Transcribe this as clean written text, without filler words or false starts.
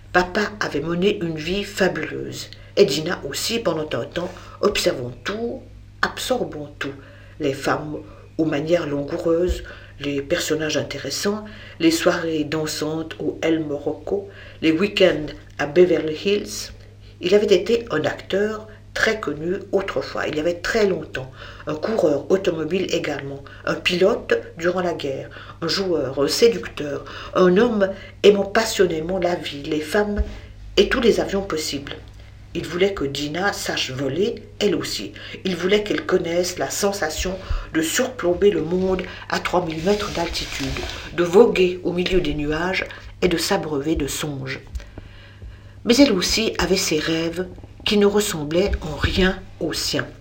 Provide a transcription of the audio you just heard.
Papa avait mené une vie fabuleuse, et Dina aussi pendant un temps, observant tout, absorbant tout, les femmes aux manières langoureuses, les personnages intéressants, les soirées dansantes au El Morocco, les week-ends à Beverly Hills. Il avait été un acteur très connu autrefois, il y avait très longtemps, un coureur automobile également, un pilote durant la guerre, un joueur, un séducteur, un homme aimant passionnément la vie, les femmes et tous les avions possibles. Il voulait que Dina sache voler, elle aussi. Il voulait qu'elle connaisse la sensation de surplomber le monde à 3000 mètres d'altitude, de voguer au milieu des nuages et de s'abreuver de songes. Mais elle aussi avait ses rêves qui ne ressemblaient en rien aux siens.